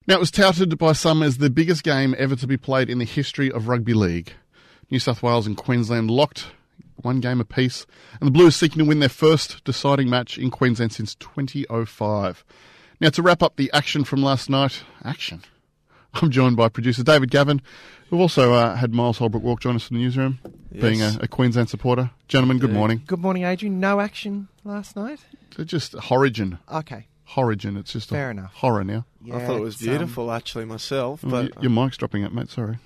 Now, it was touted by some as the biggest game ever to be played in the history of rugby league. New South Wales and Queensland locked one game apiece, and the Blues seeking to win their first deciding match in Queensland since 2005. Now, to wrap up the action from last night, I'm joined by producer David Gavin. We've also had Miles Holbrook-Walk join us in the newsroom, being a Queensland supporter. Gentlemen, good morning. Good morning, Adrian. No action last night? They're just Horrigen. Okay. Horrigen. It's just fair enough. Horror now. Yeah, I thought it was beautiful, actually, myself. But your mic's dropping out, mate. Sorry.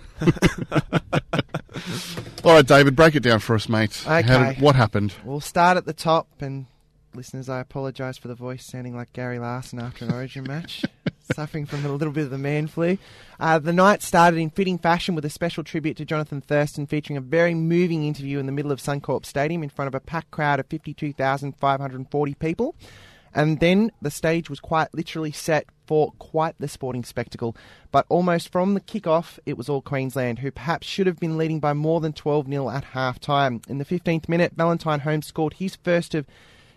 All right, David, break it down for us, mate. Okay. What happened? We'll start at the top, and listeners, I apologise for the voice sounding like Gary Larson after an Origin match. Suffering from a little bit of the man flu. The night started in fitting fashion with a special tribute to Jonathan Thurston, featuring a very moving interview in the middle of Suncorp Stadium in front of a packed crowd of 52,540 people. And then the stage was quite literally set for quite the sporting spectacle. But almost from the kick-off, it was all Queensland, who perhaps should have been leading by more than 12-0 at half-time. In the 15th minute, Valentine Holmes scored his first of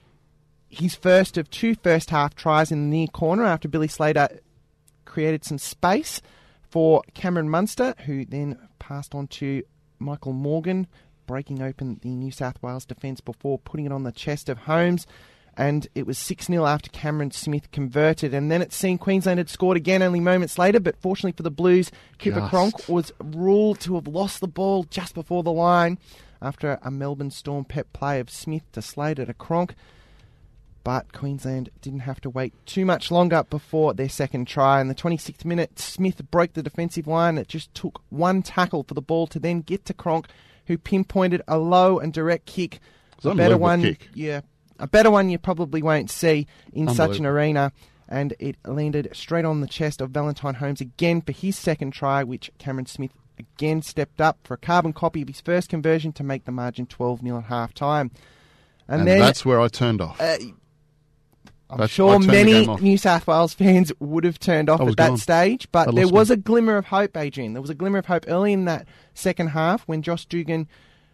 two first-half tries in the near corner after Billy Slater created some space for Cameron Munster, who then passed on to Michael Morgan, breaking open the New South Wales defence before putting it on the chest of Holmes. And it was 6-0 after Cameron Smith converted. And then it seemed Queensland had scored again only moments later, but fortunately for the Blues, Cooper Cronk was ruled to have lost the ball just before the line after a Melbourne Storm pep play of Smith to Slater to Cronk. But Queensland didn't have to wait too much longer before their second try. In the 26th minute, Smith broke the defensive line. It just took one tackle for the ball to then get to Cronk, who pinpointed a low and direct kick. A better one, kick. Yeah. A better one you probably won't see in such an arena. And it landed straight on the chest of Valentine Holmes again for his second try, which Cameron Smith again stepped up for a carbon copy of his first conversion to make the margin 12-0 at half-time. And then, that's where I turned off. I'm sure many New South Wales fans would have turned off at that stage, but there was a glimmer of hope, Adrian. There was a glimmer of hope early in that second half when Josh Dugan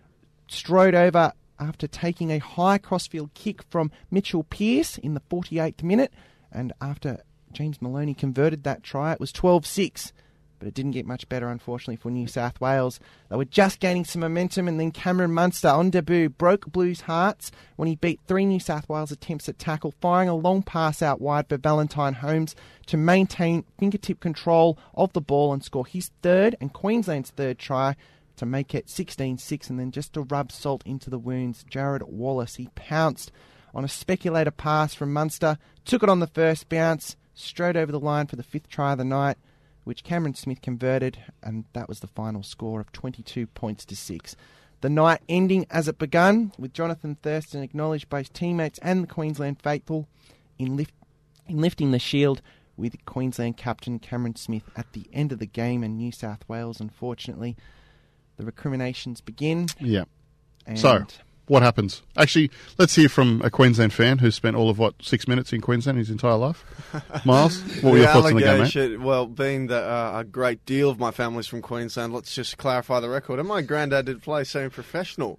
strode over after taking a high crossfield kick from Mitchell Pearce in the 48th minute. And after James Maloney converted that try, it was 12-6. But it didn't get much better, unfortunately, for New South Wales. They were just gaining some momentum, and then Cameron Munster, on debut, broke Blues' hearts when he beat 3 New South Wales attempts at tackle, firing a long pass out wide for Valentine Holmes to maintain fingertip control of the ball and score his third and Queensland's third try to make it 16-6. And then just to rub salt into the wounds, Jared Wallace, he pounced on a speculator pass from Munster, took it on the first bounce, strode over the line for the fifth try of the night, which Cameron Smith converted, and that was the final score of 22 points to 6. The night ending as it begun, with Jonathan Thurston acknowledged by his teammates and the Queensland faithful in lifting the shield with Queensland captain Cameron Smith at the end of the game. And New South Wales, unfortunately, the recriminations begin. Yeah. So, what happens? Actually, let's hear from a Queensland fan who's spent all of, 6 minutes in Queensland his entire life. Miles, what were your thoughts on the game, mate? Well, being that a great deal of my family's from Queensland, let's just clarify the record. And my granddad did play semi-professional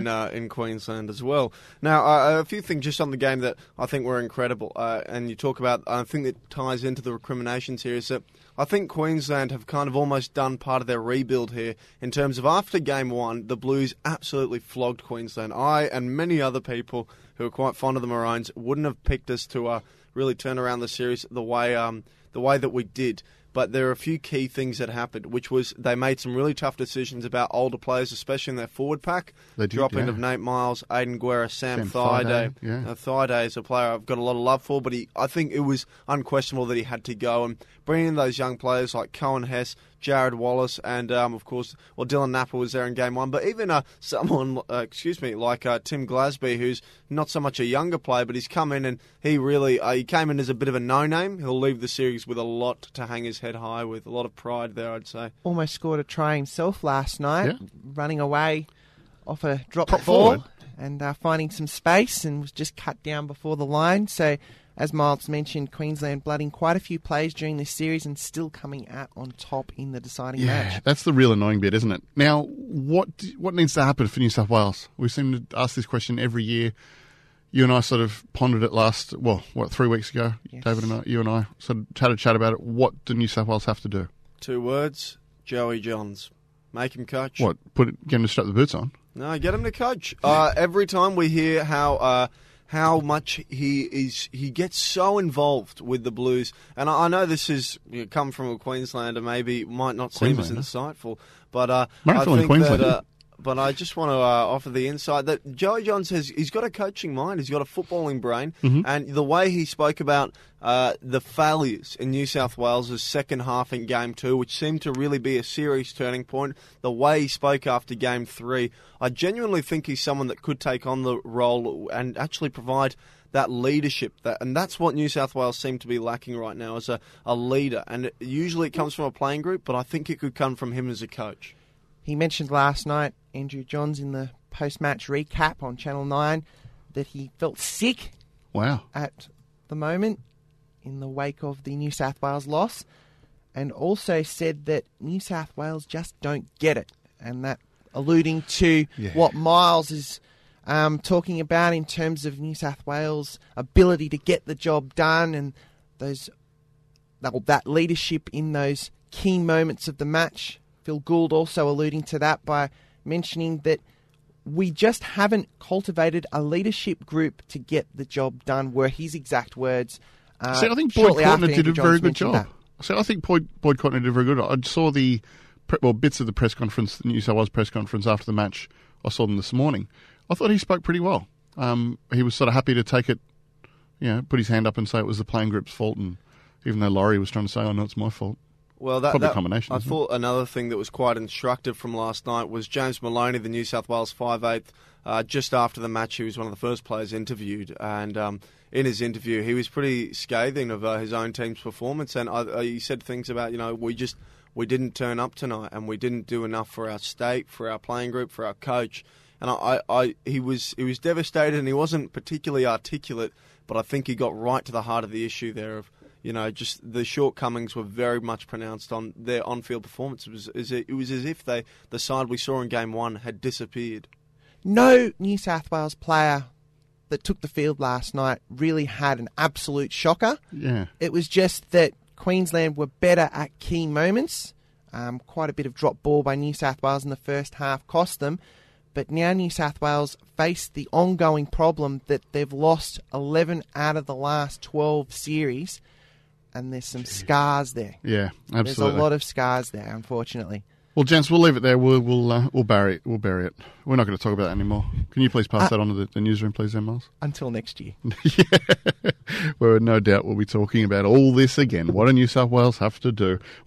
in Queensland as well. Now, a few things just on the game that I think were incredible. And you talk about, I think that ties into the recriminations here, is that I think Queensland have kind of almost done part of their rebuild here in terms of after Game 1, the Blues absolutely flogged Queensland. I and many other people who are quite fond of the Maroons wouldn't have picked us to really turn around the series the way that we did. But there are a few key things that happened, which was they made some really tough decisions about older players, especially in their forward pack. Dropping of Nate Miles, Aidan Guerra, Sam Thaiday. Thaiday is a player I've got a lot of love for, but I think it was unquestionable that he had to go. And bringing in those young players like Cohen Hess, Jared Wallace, and of course, Dylan Napa was there in Game 1. But even someone, like Tim Glasby, who's not so much a younger player, but he's come in and he came in as a bit of a no-name. He'll leave the series with a lot to hang his head high with, a lot of pride there, I'd say. Almost scored a try himself last night, running away off a drop ball forward and finding some space, and was just cut down before the line. So, as Miles mentioned, Queensland blooding quite a few plays during this series and still coming out on top in the deciding match. Yeah, that's the real annoying bit, isn't it? Now, what needs to happen for New South Wales? We seem to ask this question every year. You and I sort of pondered it 3 weeks ago, yes. David and you and I sort of had a chat about it. What do New South Wales have to do? 2 words, Joey Johns. Make him coach. What, get him to strap the boots on? No, get him to coach. Every time we hear how much he gets so involved with the Blues, and I know this is come from a Queenslander, maybe might not seem as insightful, but I think that. But I just want to offer the insight that Joey Johns he's got a coaching mind, he's got a footballing brain, and the way he spoke about the failures in New South Wales' second half in Game 2, which seemed to really be a serious turning point, the way he spoke after Game 3, I genuinely think he's someone that could take on the role and actually provide that leadership, and that's what New South Wales seem to be lacking right now as a leader, and usually it comes from a playing group, but I think it could come from him as a coach. He mentioned last night, Andrew Johns, in the post-match recap on Channel 9, that he felt sick at the moment in the wake of the New South Wales loss, and also said that New South Wales just don't get it, and that alluding to what Miles is talking about in terms of New South Wales' ability to get the job done and that leadership in those key moments of the match. Phil Gould also alluding to that by mentioning that we just haven't cultivated a leadership group to get the job done, were his exact words. I think Boyd Courtney did a very good job. I think Boyd Courtney did a very good job. I saw bits of the press conference, the New South Wales press conference after the match. I saw them this morning. I thought he spoke pretty well. He was sort of happy to take it, put his hand up and say it was the playing group's fault, and even though Laurie was trying to say, "Oh no, it's my fault." Well, that combination. I thought another thing that was quite instructive from last night was James Maloney, the New South Wales 5'8", just after the match, he was one of the first players interviewed, and in his interview, he was pretty scathing of his own team's performance, and he said things about, we didn't turn up tonight, and we didn't do enough for our state, for our playing group, for our coach, and he was devastated, and he wasn't particularly articulate, but I think he got right to the heart of the issue there of, just the shortcomings were very much pronounced on their on-field performance. It was as if the side we saw in Game 1 had disappeared. No New South Wales player that took the field last night really had an absolute shocker. Yeah. It was just that Queensland were better at key moments. Quite a bit of drop ball by New South Wales in the first half cost them. But now New South Wales face the ongoing problem that they've lost 11 out of the last 12 series. And there's some scars there. Yeah, absolutely. There's a lot of scars there, unfortunately. Well, gents, we'll leave it there. We'll bury it. We'll bury it. We're not going to talk about that anymore. Can you please pass that on to the newsroom, please, then, Miles? Until next year. Yeah. Where no doubt we'll be talking about all this again. What do New South Wales have to do?